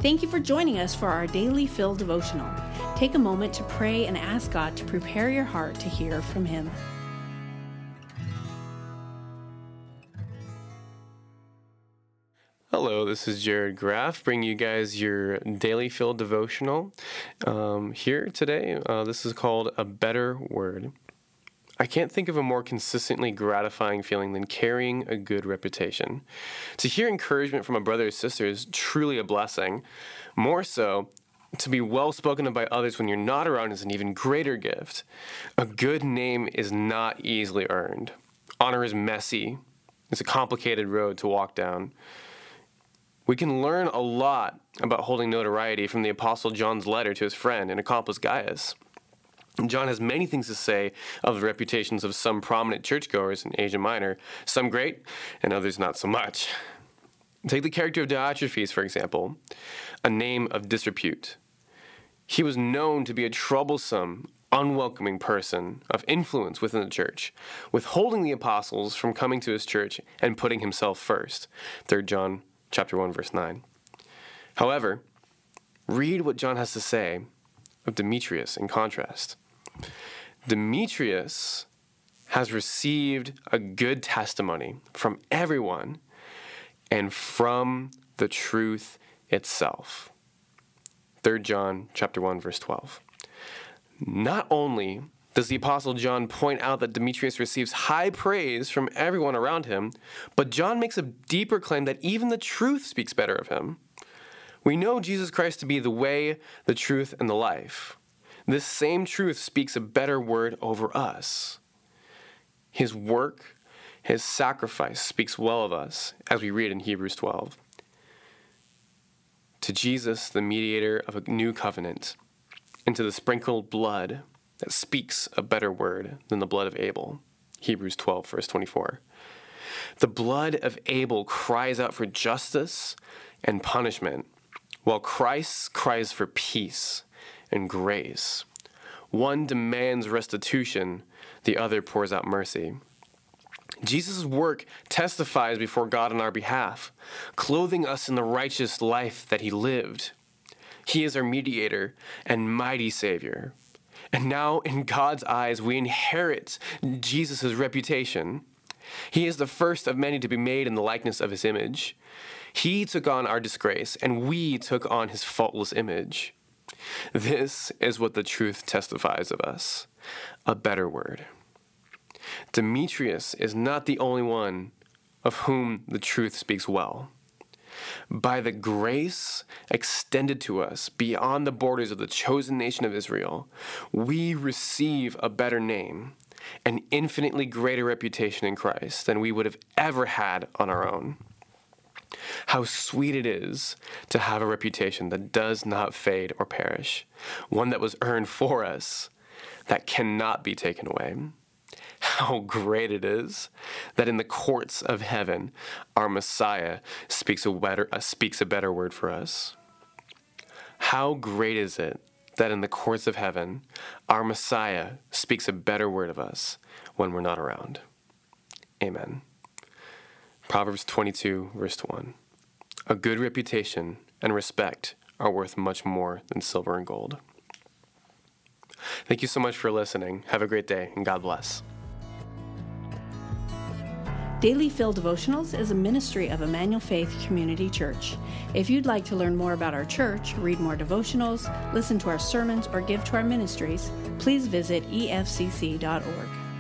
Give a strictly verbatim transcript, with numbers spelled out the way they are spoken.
Thank you for joining us for our Daily Fill devotional. Take a moment to pray and ask God to prepare your heart to hear from Him. Hello, this is Jared Graff, bringing you guys your Daily Fill devotional. Um, here today, uh, this is called A Better Word. I can't think of a more consistently gratifying feeling than carrying a good reputation. To hear encouragement from a brother or sister is truly a blessing. More so, to be well spoken of by others when you're not around is an even greater gift. A good name is not easily earned. Honor is messy. It's a complicated road to walk down. We can learn a lot about holding notoriety from the Apostle John's letter to his friend and accomplice Gaius. John has many things to say of the reputations of some prominent churchgoers in Asia Minor, some great and others not so much. Take the character of Diotrephes, for example, a name of disrepute. He was known to be a troublesome, unwelcoming person of influence within the church, withholding the apostles from coming to his church and putting himself first. Third John chapter one, verse nine. However, read what John has to say of Demetrius in contrast. Demetrius has received a good testimony from everyone and from the truth itself. Third John chapter one, verse twelve. Not only does the Apostle John point out that Demetrius receives high praise from everyone around him, but John makes a deeper claim that even the truth speaks better of him. We know Jesus Christ to be the way, the truth, and the life. This same truth speaks a better word over us. His work, his sacrifice speaks well of us, as we read in Hebrews twelve. To Jesus, the mediator of a new covenant, and to the sprinkled blood that speaks a better word than the blood of Abel. Hebrews twelve, verse twenty-four. The blood of Abel cries out for justice and punishment, while Christ cries for peace and grace. One demands restitution, the other pours out mercy. Jesus' work testifies before God on our behalf, clothing us in the righteous life that he lived. He is our mediator and mighty Savior. And now, in God's eyes, we inherit Jesus' reputation. He is the first of many to be made in the likeness of his image. He took on our disgrace, and we took on his faultless image. This is what the truth testifies of us, a better word. Demetrius is not the only one of whom the truth speaks well. By the grace extended to us beyond the borders of the chosen nation of Israel, we receive a better name, an infinitely greater reputation in Christ than we would have ever had on our own. How sweet it is to have a reputation that does not fade or perish, one that was earned for us, that cannot be taken away. How great it is that in the courts of heaven, our Messiah speaks a better, uh, speaks a better word for us. How great is it that in the courts of heaven, our Messiah speaks a better word of us when we're not around. Amen. Proverbs twenty-two, verse one. A good reputation and respect are worth much more than silver and gold. Thank you so much for listening. Have a great day, and God bless. Daily Fill Devotionals is a ministry of Emmanuel Faith Community Church. If you'd like to learn more about our church, read more devotionals, listen to our sermons, or give to our ministries, please visit e f c c dot org.